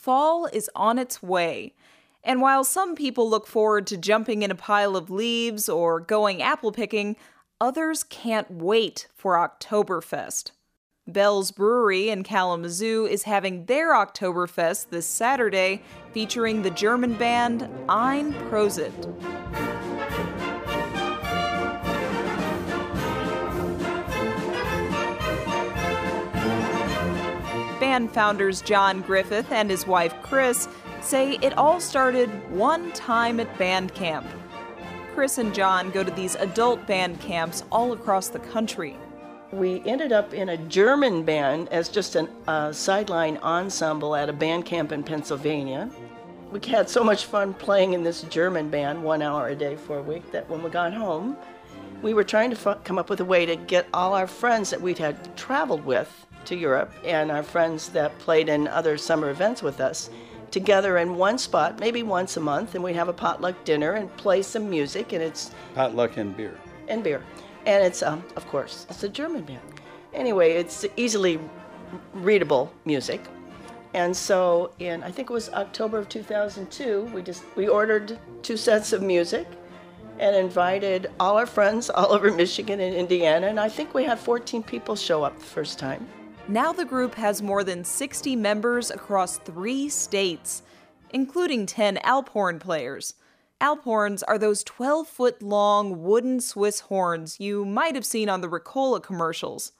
fall is on its way. And while some people look forward to jumping in a pile of leaves or going apple picking, others can't wait for Oktoberfest. Bell's Brewery in Kalamazoo is having their Oktoberfest this Saturday, featuring the German band Ein Prosit. Band founders John Griffith and his wife Chris say it all started one time at band camp. Chris and John go to these adult band camps all across the country. We ended up in a German band as just a sideline ensemble at a band camp in Pennsylvania. We had so much fun playing in this German band 1 hour a day for a week that when we got home, we were trying to come up with a way to get all our friends that we'd had traveled with to Europe and our friends that played in other summer events with us together in one spot, maybe once a month, and we have a potluck dinner and play some music, and it's... Potluck and beer. And beer. And it's, of course, it's a German band. Anyway, it's easily readable music. And so in, I think it was October of 2002, we ordered 2 sets of music and invited all our friends all over Michigan and Indiana, and I think we had 14 people show up the first time. Now the group has more than 60 members across 3 states, including 10 Alphorn players. Alphorns are those 12-foot-long wooden Swiss horns you might have seen on the Ricola commercials.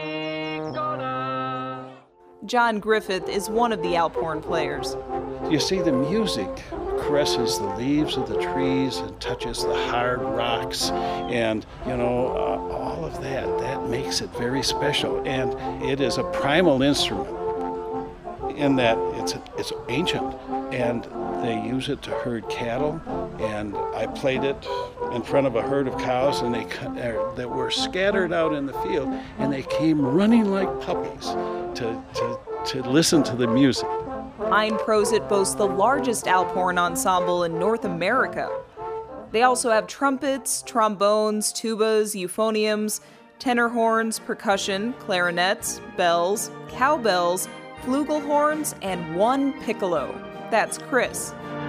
John Griffith is one of the Alphorn players. You see, the music caresses the leaves of the trees and touches the hard rocks, and all of that makes it very special. And it is a primal instrument in that it's ancient, and they use it to herd cattle. And I played it in front of a herd of cows, and that were scattered out in the field, and they came running like puppies to listen to the music. Ein Prosit boasts the largest Alphorn ensemble in North America. They also have trumpets, trombones, tubas, euphoniums, tenor horns, percussion, clarinets, bells, cowbells, flugelhorns, and 1 piccolo. That's Chris.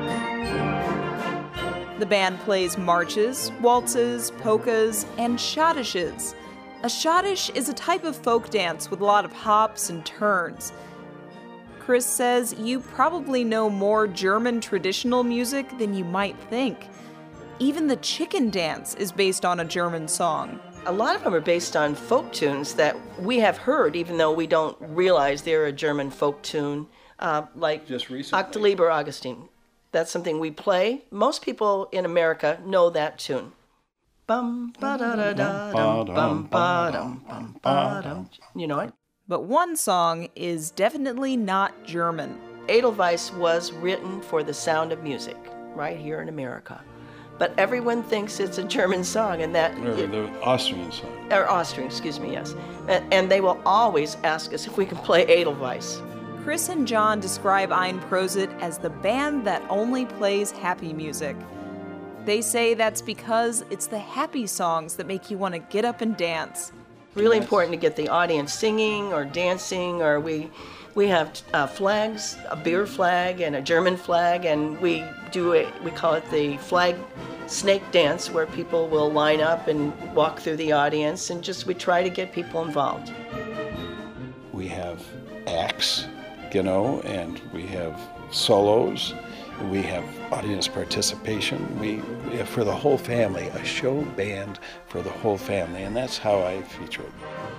The band plays marches, waltzes, polkas, and schottisches. A schottisch is a type of folk dance with a lot of hops and turns. Chris says you probably know more German traditional music than you might think. Even the chicken dance is based on a German song. A lot of them are based on folk tunes that we have heard, even though we don't realize they're a German folk tune, like just recently. Octaliber Augustin. That's something we play. Most people in America know that tune. Bum ba da da da dum bum ba dum bum ba dum. You know it? But one song is definitely not German. Edelweiss was written for the Sound of Music right here in America. But everyone thinks it's a German song, and that... Or the Austrian song. Or Austrian, excuse me, yes. And they will always ask us if we can play Edelweiss. Chris and John describe Ein Prosit as the band that only plays happy music. They say that's because it's the happy songs that make you want to get up and dance. Really important to get the audience singing or dancing, or we have flags, a beer flag and a German flag, and we call it the flag snake dance, where people will line up and walk through the audience, and we try to get people involved. We have acts, and we have solos. We have audience participation. We have, for the whole family, a show band for the whole family, and that's how I feature it.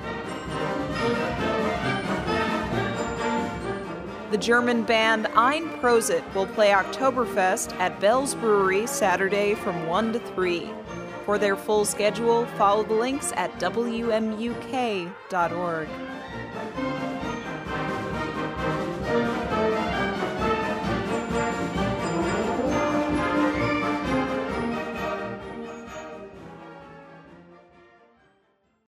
The German band Ein Prosit will play Oktoberfest at Bell's Brewery Saturday from 1 to 3. For their full schedule, follow the links at WMUK.org.